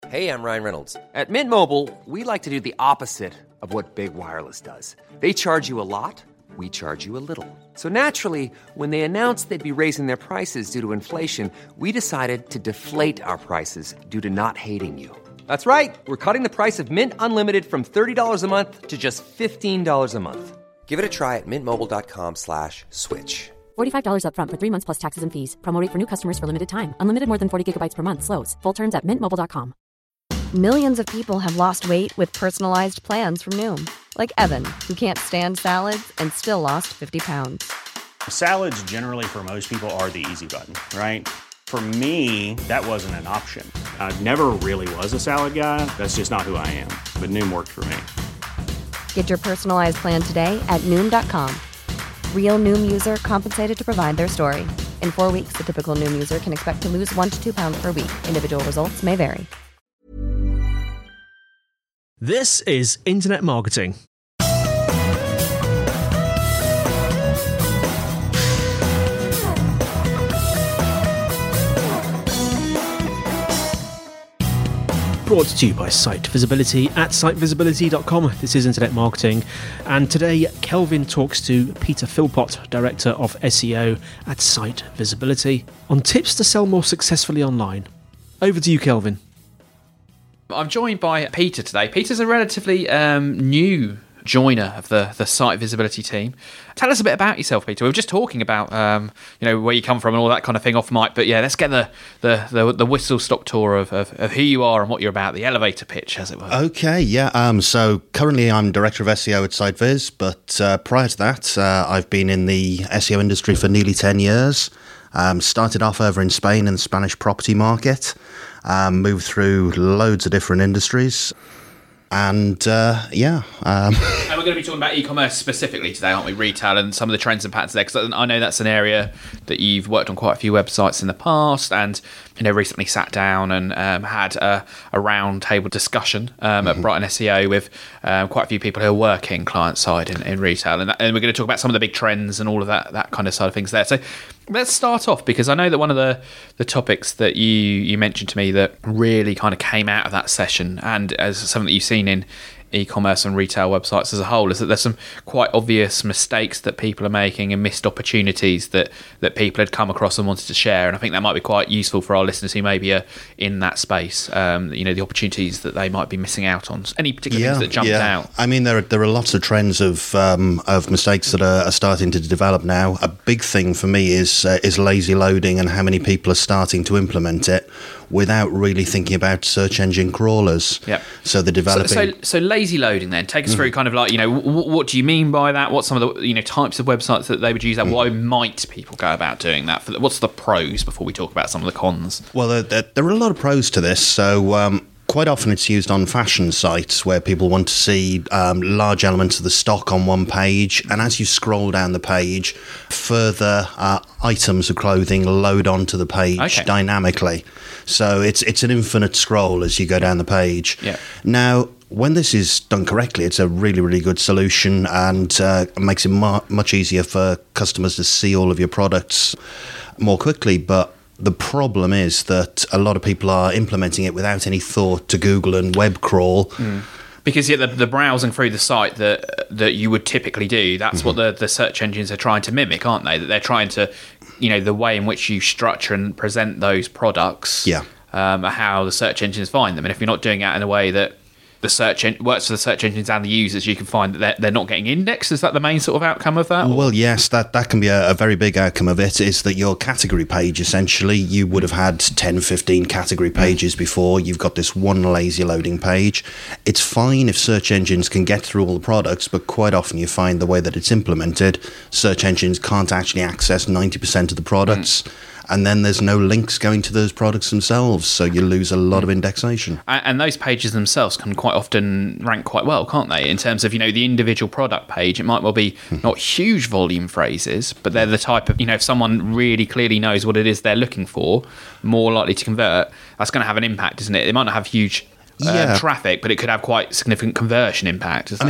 Hey, I'm Ryan Reynolds. At Mint Mobile, we like to do the opposite of what Big Wireless does. They charge you a lot, we charge you a little. So naturally, when they announced they'd be raising their prices due to inflation, we decided to deflate our prices due to not hating you. That's right. We're cutting the price of Mint Unlimited from $30 a month to just $15 a month. Give it a try at mintmobile.com/switch. $45 up front for 3 months plus taxes and fees. Promo rate for new customers for limited time. Unlimited more than 40 gigabytes per month. Slows full terms at mintmobile.com. Millions of people have lost weight with personalized plans from Noom. Like Evan, who can't stand salads and still lost 50 pounds. Salads generally for most people are the easy button, right? For me, that wasn't an option. I never really was a salad guy. That's just not who I am. But Noom worked for me. Get your personalized plan today at Noom.com. Real Noom user compensated to provide their story. In 4 weeks, the typical Noom user can expect to lose 1 to 2 pounds per week. Individual results may vary. This is Internet Marketing. Brought to you by Site Visibility at sitevisibility.com. This is Internet Marketing, and today Kelvin talks to Peter Philpott, Director of SEO at Site Visibility, on tips to sell more successfully online. Over to you, Kelvin. I'm joined by Peter today. Peter's a relatively new joiner of the Site Visibility team. Tell us a bit about yourself, Peter. We were just talking about where you come from and all that kind of thing off mic, but yeah, let's get the whistle-stop tour of who you are and what you're about, the elevator pitch, as it were. Okay, yeah. So currently I'm Director of SEO at SiteViz, but prior to that, I've been in the SEO industry for nearly 10 years. Started off over in Spain in the Spanish property market, moved through loads of different industries. And And we're going to be talking about e-commerce specifically today, aren't we? Retail and some of the trends and patterns there, because I know that's an area that you've worked on quite a few websites in the past, and recently sat down and had a round table discussion at Brighton SEO with quite a few people who are working client side in retail, and we're going to talk about some of the big trends and all of that kind of side of things there. So let's start off, because I know that one of the topics that you mentioned to me that really kind of came out of that session, and as something that you've seen in e-commerce and retail websites as a whole, is that there's some quite obvious mistakes that people are making and missed opportunities that people had come across and wanted to share. And I think that might be quite useful for our listeners who maybe are in that space, the opportunities that they might be missing out on. Any particular things that jumped out? I mean, there are lots of trends of mistakes that are starting to develop now. A big thing for me is lazy loading and how many people are starting to implement it without really thinking about search engine crawlers. Yeah. So they're developing. So lazy loading then. Take us through kind of like, what do you mean by that? What's some of the types of websites that they would use that? Why might people go about doing that? What's the pros before we talk about some of the cons? Well, there are a lot of pros to this. So quite often it's used on fashion sites where people want to see large elements of the stock on one page, and as you scroll down the page, further items of clothing load onto the page dynamically. So it's an infinite scroll as you go down the page. Yeah. Now, when this is done correctly, it's a really, really good solution, and makes it much easier for customers to see all of your products more quickly. But the problem is that a lot of people are implementing it without any thought to Google and web crawl. Because the browsing through the site that you would typically do, that's what the search engines are trying to mimic, aren't they? That they're trying to, the way in which you structure and present those products, are how the search engines find them. And if you're not doing that in a way that the works for the search engines and the users, you can find that they're not getting indexed. Is that the main sort of outcome of that? Well, yes, that can be a very big outcome of it, is that your category page, essentially, you would have had 10, 15 category pages before. You've got this one lazy loading page. It's fine if search engines can get through all the products, but quite often you find the way that it's implemented, search engines can't actually access 90% of the products. And then there's no links going to those products themselves, so you lose a lot of indexation. And those pages themselves can quite often rank quite well, can't they? In terms of, the individual product page, it might well be not huge volume phrases, but they're the type of, if someone really clearly knows what it is they're looking for, more likely to convert, that's going to have an impact, isn't it? It might not have huge traffic, but it could have quite significant conversion impact. I mean,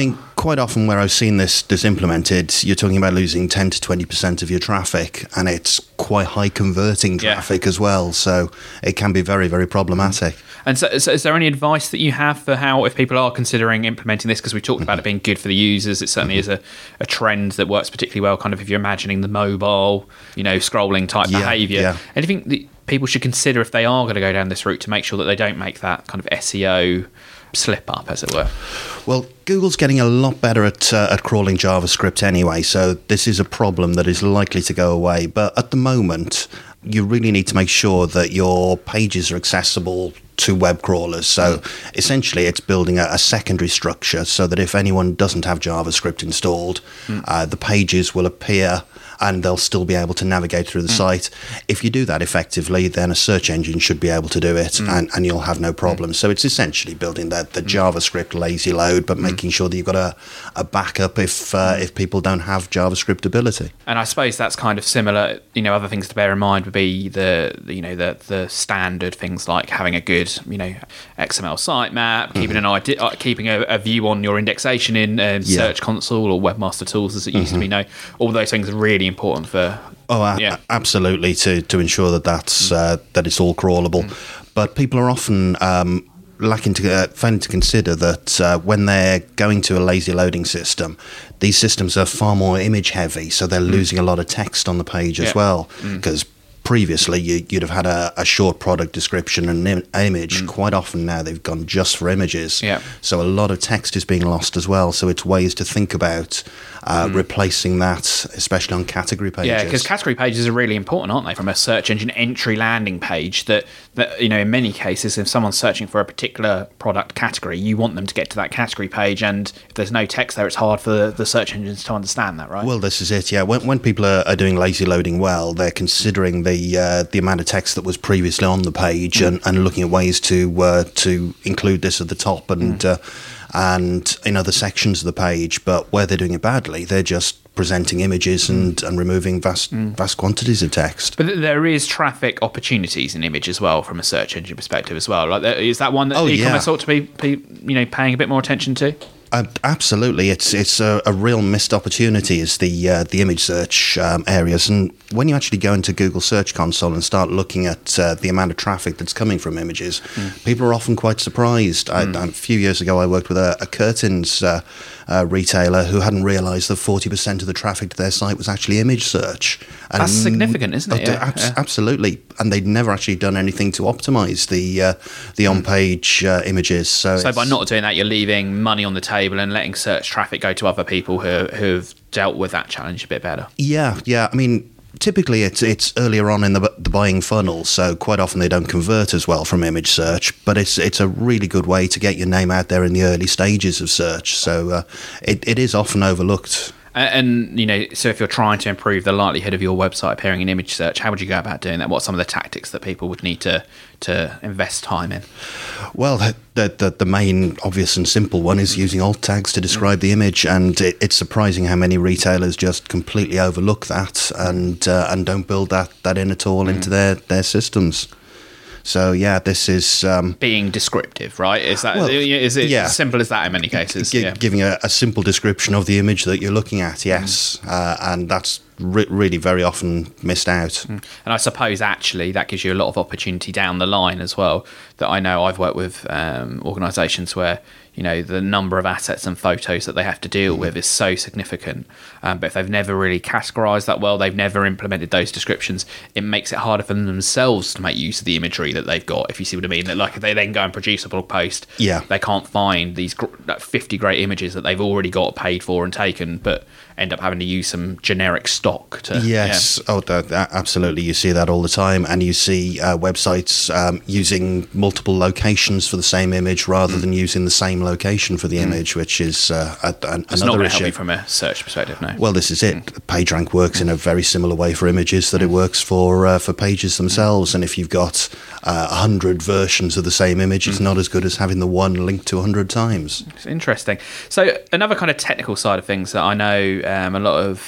quite often where I've seen this implemented, you're talking about losing 10 to 20% of your traffic, and it's quite high converting traffic as well. So it can be very, very problematic. And so is there any advice that you have for how, if people are considering implementing this, because we talked about it being good for the users, it certainly is a trend that works particularly well, kind of if you're imagining the mobile, scrolling type behaviour. Yeah. Anything that people should consider if they are going to go down this route to make sure that they don't make that kind of SEO slip up, as it were? Well, Google's getting a lot better at crawling JavaScript anyway, so this is a problem that is likely to go away. But at the moment, you really need to make sure that your pages are accessible to web crawlers. So essentially it's building a secondary structure so that if anyone doesn't have JavaScript installed, the pages will appear and they'll still be able to navigate through the site. If you do that effectively, then a search engine should be able to do it, and you'll have no problem. So it's essentially building the JavaScript lazy load, but making sure that you've got a backup if people don't have JavaScript ability. And I suppose that's kind of similar. Other things to bear in mind would be the standard things like having a good XML sitemap, keeping a view on your indexation in Search Console or Webmaster Tools as it used to be. All those things are really important for absolutely to ensure that it's all crawlable. But people are often failing to consider that when they're going to a lazy loading system, these systems are far more image heavy, so they're losing a lot of text on the page as well, because previously you'd have had a short product description and an image. Quite often now they've gone just for images, so a lot of text is being lost as well. So it's ways to think about replacing that, especially on category pages. Yeah, because category pages are really important, aren't they, from a search engine entry landing page, that in many cases, if someone's searching for a particular product category, you want them to get to that category page, and if there's no text there, it's hard for the search engines to understand that, right? Well, this is it, when people are doing lazy loading well, they're considering the amount of text that was previously on the page and looking at ways to include this at the top and in other sections of the page. But where they're doing it badly, they're just presenting images and removing vast quantities of text. But there is traffic opportunities in image as well, from a search engine perspective as well. Is that one that e-commerce ought to be paying a bit more attention to? Absolutely, it's a real missed opportunity, is the image search areas. And when you actually go into Google Search Console and start looking at the amount of traffic that's coming from images, people are often quite surprised. A few years ago, I worked with a curtains retailer who hadn't realised that 40% of the traffic to their site was actually image search. And that's significant, isn't it? Absolutely, and they'd never actually done anything to optimise the on-page images. So by not doing that, you're leaving money on the table and letting search traffic go to other people who've dealt with that challenge a bit better. Yeah. I mean, typically it's earlier on in the buying funnel, so quite often they don't convert as well from image search, but it's a really good way to get your name out there in the early stages of search. So it is often overlooked. And so if you're trying to improve the likelihood of your website appearing in image search, how would you go about doing that? What are some of the tactics that people would need to invest time in? Well, the main obvious and simple one is using alt tags to describe the image, and it's surprising how many retailers just completely overlook that and don't build that in at all into their systems. So this is being descriptive, right? Is it as simple as that in many cases? Giving a simple description of the image that you're looking at, yes, and that's really very often missed out. And I suppose actually that gives you a lot of opportunity down the line as well. That I know I've worked with organisations where the number of assets and photos that they have to deal with is so significant. But if they've never really categorised that well, they've never implemented those descriptions, it makes it harder for them themselves to make use of the imagery that they've got, if you see what I mean. That, like, if they then go and produce a blog post, they can't find these 50 great images that they've already got paid for and taken, but end up having to use some generic stock to... Yes, absolutely. You see that all the time, and you see websites using multiple locations for the same image rather than using the same location for the image, which is another issue. It's not going to help you from a search perspective, no. Well, this is it. PageRank works in a very similar way for images that it works for pages themselves, and if you've got 100 versions of the same image, it's not as good as having the one linked to 100 times. It's interesting. So another kind of technical side of things that I know a lot of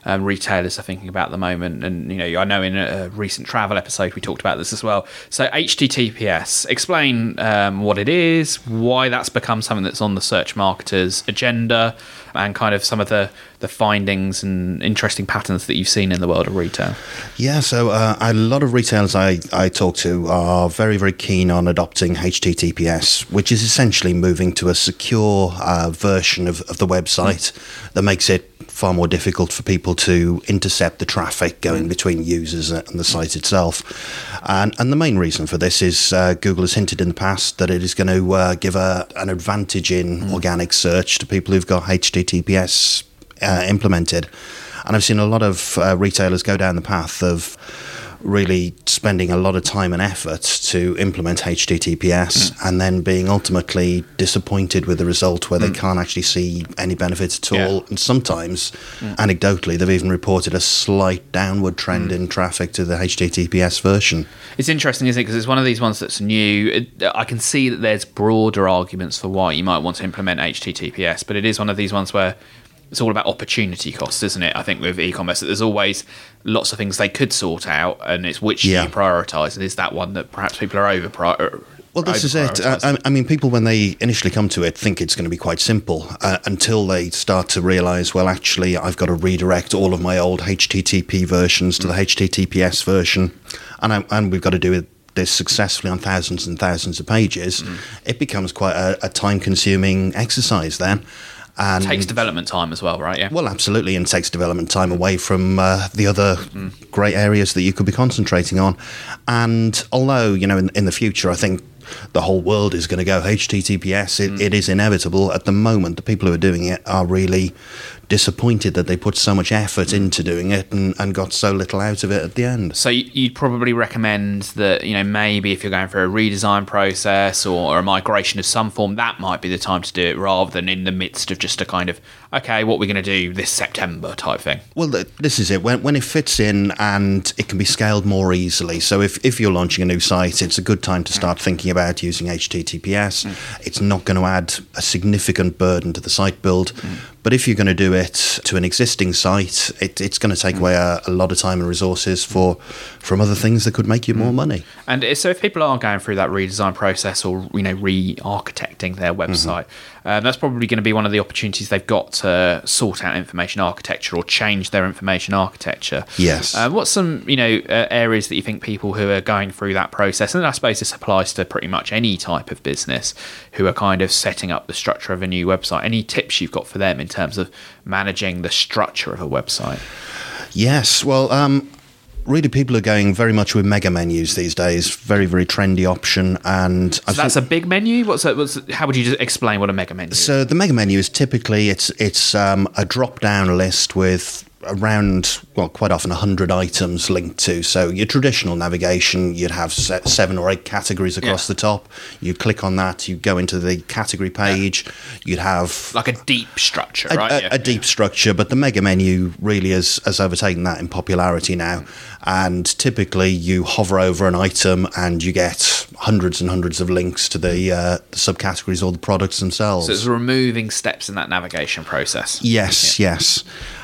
retailers are thinking about at the moment. And I know in a recent travel episode we talked about this as well. So HTTPS, explain what it is, why that's become something that's on the search marketers' agenda, and kind of some of the findings and interesting patterns that you've seen in the world of retail. Yeah, so a lot of retailers I talk to are very, very keen on adopting HTTPS, which is essentially moving to a secure version of the website that makes it far more difficult for people to intercept the traffic going between users and the site itself. And the main reason for this is Google has hinted in the past that it is going to give an advantage in organic search to people who've got HTTPS implemented. And I've seen a lot of retailers go down the path of really spending a lot of time and effort to implement HTTPS and then being ultimately disappointed with the result where they can't actually see any benefits at all. And sometimes, anecdotally, they've even reported a slight downward trend in traffic to the HTTPS version. It's interesting, isn't it? Because it's one of these ones that's new. I can see that there's broader arguments for why you might want to implement HTTPS, but it is one of these ones where it's all about opportunity cost, isn't it? I think with e-commerce, there's always lots of things they could sort out, and it's which do you prioritise, and is that one that perhaps people are Well, this is it. I mean, people, when they initially come to it, think it's going to be quite simple until they start to realise, well, actually, I've got to redirect all of my old HTTP versions to the HTTPS version, and we've got to do it this successfully on thousands and thousands of pages. It becomes quite a time-consuming exercise then. And takes development time as well, right? Yeah. Well, absolutely, and takes development time away from the other great areas that you could be concentrating on. And although, in the future, I think the whole world is going to go HTTPS, it is inevitable. At the moment, the people who are doing it are really disappointed that they put so much effort into doing it and got so little out of it at the end. So you'd probably recommend that, maybe if you're going for a redesign process or a migration of some form, that might be the time to do it rather than in the midst of just a kind of, okay, what we're going to do this September type thing. Well, this is it. When it fits in and it can be scaled more easily. So if you're launching a new site, it's a good time to start thinking about using HTTPS. It's not going to add a significant burden to the site build. But if you're going to do it to an existing site, it's going to take away a lot of time and resources from other things that could make you more money. And so if people are going through that redesign process or re-architecting their website, that's probably going to be one of the opportunities they've got to sort out information architecture or change their information architecture. Yes. What's some areas that you think people who are going through that process, and I suppose this applies to pretty much any type of business who are kind of setting up the structure of a new website, any tips you've got for them in terms of managing the structure of a website? Yes, well, really people are going very much with mega menus these days. Very, very trendy option. And so that's a big menu? How would you just explain what a mega menu is? So the mega menu is typically, it's a drop-down list with around, quite often 100 items linked to. So your traditional navigation, you'd have 7 or 8 categories across the top. You click on that, you go into the category page. You'd have like a deep structure, right? A deep structure, but the mega menu really has overtaken that in popularity now. And typically you hover over an item and you get hundreds and hundreds of links to the subcategories or the products themselves. So it's removing steps in that navigation process. Yes.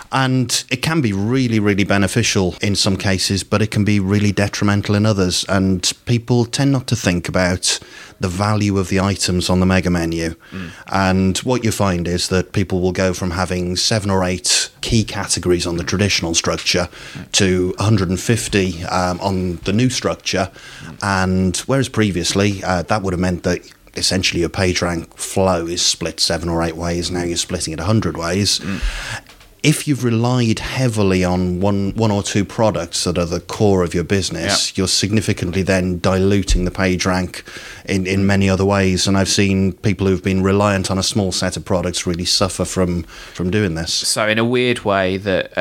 And it can be really, really beneficial in some cases, but it can be really detrimental in others. And people tend not to think about the value of the items on the mega menu. And what you find is that people will go from having 7 or 8 key categories on the traditional structure to 150 on the new structure. And whereas previously that would have meant that essentially your PageRank flow is split 7 or 8 ways, now you're splitting it 100 ways. If you've relied heavily on one or two products that are the core of your business, you're significantly then diluting the PageRank in many other ways. And I've seen people who've been reliant on a small set of products really suffer from doing this. So in a weird way, that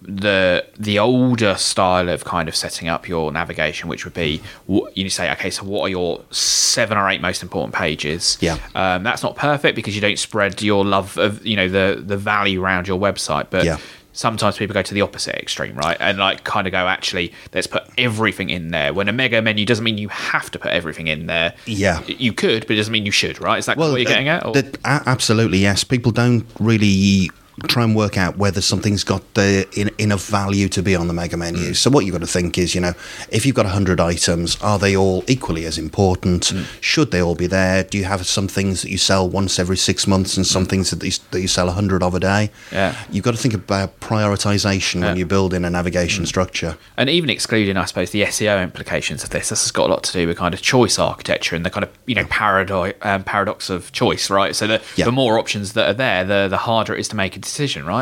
the older style of kind of setting up your navigation, which would be you say, okay, so what are your 7 or 8 most important pages? That's not perfect because you don't spread your love of the value around your website. But sometimes people go to the opposite extreme, right? And kind of go, actually, let's put everything in there. When a mega menu doesn't mean you have to put everything in there. Yeah. You could, but it doesn't mean you should, right? Is that what you're getting at? Absolutely, yes. People don't really try and work out whether something's got enough value to be on the mega menu. So what you've got to think is, if you've got 100 items, are they all equally as important? Should they all be there? Do you have some things that you sell once every 6 months and some things that you sell 100 of a day? Yeah. You've got to think about prioritization when you build in a navigation structure. And even excluding, I suppose, the SEO implications of this has got a lot to do with kind of choice architecture and the kind of paradox of choice, right? So the more options that are there, the harder it is to make a decision, right?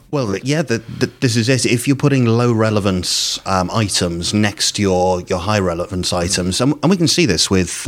This is it. If you're putting low relevance items next to your high relevance items, and we can see this with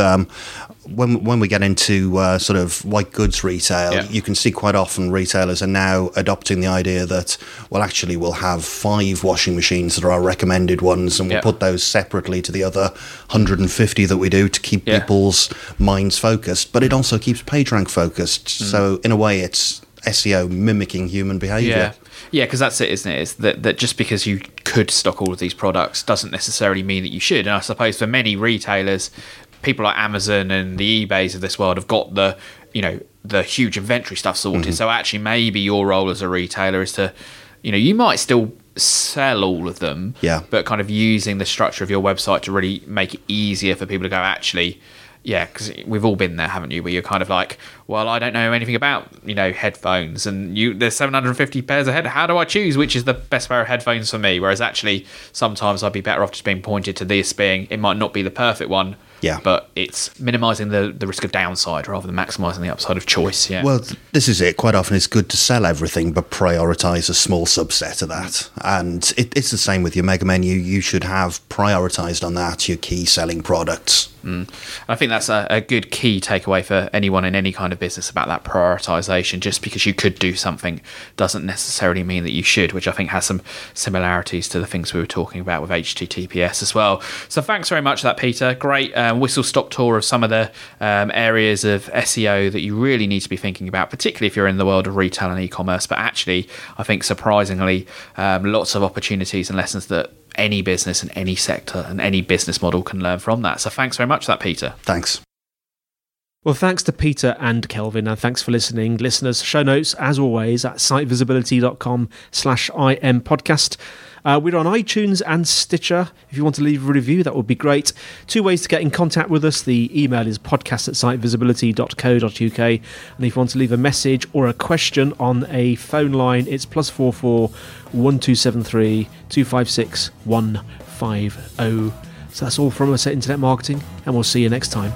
when we get into sort of white goods retail, you can see quite often retailers are now adopting the idea that, well, actually we'll have 5 washing machines that are our recommended ones, and we'll put those separately to the other 150 that we do to keep people's minds focused. But it also keeps PageRank focused. So in a way, it's SEO mimicking human behaviour. Yeah, because that's it, isn't it? It's that just because you could stock all of these products doesn't necessarily mean that you should. And I suppose for many retailers, people like Amazon and the eBays of this world have got the huge inventory stuff sorted. So actually, maybe your role as a retailer is to, you might still sell all of them, but kind of using the structure of your website to really make it easier for people to go, actually, because we've all been there, haven't you? Where you're kind of like, well, I don't know anything about, headphones, and there's 750 pairs of how do I choose which is the best pair of headphones for me? Whereas actually, sometimes I'd be better off just being pointed to this being, it might not be the perfect one, but it's minimising the risk of downside rather than maximising the upside of choice. Well, this is it. Quite often it's good to sell everything, but prioritise a small subset of that. And it's the same with your mega menu. You should have prioritised on that your key selling products. I think that's a good key takeaway for anyone in any kind of business about that prioritisation. Just because you could do something doesn't necessarily mean that you should, which I think has some similarities to the things we were talking about with HTTPS as well. So thanks very much for that, Peter. Great whistle-stop tour of some of the areas of SEO that you really need to be thinking about, particularly if you're in the world of retail and e-commerce. But actually, I think surprisingly, lots of opportunities and lessons that any business in any sector and any business model can learn from that. So thanks very much for that, Peter. Thanks. Well, thanks to Peter and Kelvin, and thanks for listening. Listeners, show notes, as always, at sitevisibility.com/IM podcast. We're on iTunes and Stitcher. If you want to leave a review, that would be great. 2 ways to get in contact with us. The email is podcast@sitevisibility.co.uk. And if you want to leave a message or a question on a phone line, it's +44 1273 256 150. So that's all from us at Internet Marketing, and we'll see you next time.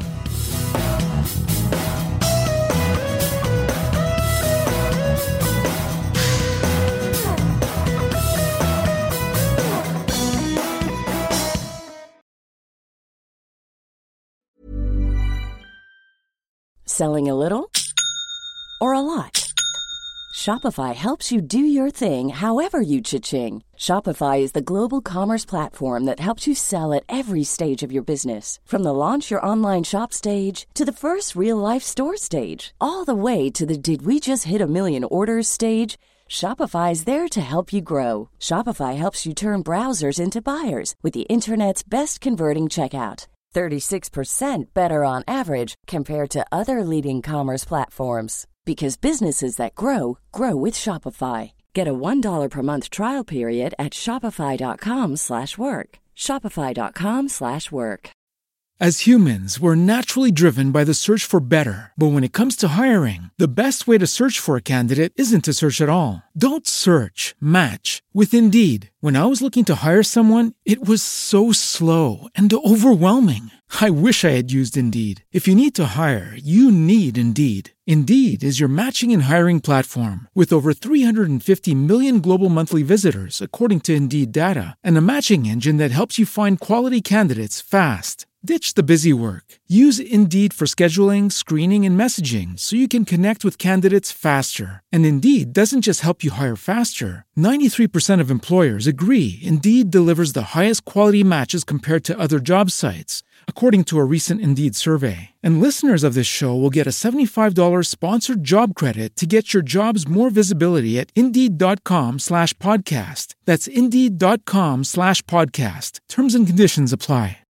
Selling a little or a lot? Shopify helps you do your thing however you cha-ching. Shopify is the global commerce platform that helps you sell at every stage of your business. From the launch your online shop stage to the first real-life store stage, all the way to the did we just hit a million orders stage. Shopify is there to help you grow. Shopify helps you turn browsers into buyers with the internet's best converting checkout. 36% better on average compared to other leading commerce platforms. Because businesses that grow, grow with Shopify. Get a $1 per month trial period at shopify.com/work. Shopify.com/work. As humans, we're naturally driven by the search for better. But when it comes to hiring, the best way to search for a candidate isn't to search at all. Don't search, match with Indeed. When I was looking to hire someone, it was so slow and overwhelming. I wish I had used Indeed. If you need to hire, you need Indeed. Indeed is your matching and hiring platform with over 350 million global monthly visitors, according to Indeed data, and a matching engine that helps you find quality candidates fast. Ditch the busy work. Use Indeed for scheduling, screening, and messaging so you can connect with candidates faster. And Indeed doesn't just help you hire faster. 93% of employers agree Indeed delivers the highest quality matches compared to other job sites, according to a recent Indeed survey. And listeners of this show will get a $75 sponsored job credit to get your jobs more visibility at Indeed.com/podcast. That's Indeed.com/podcast. Terms and conditions apply.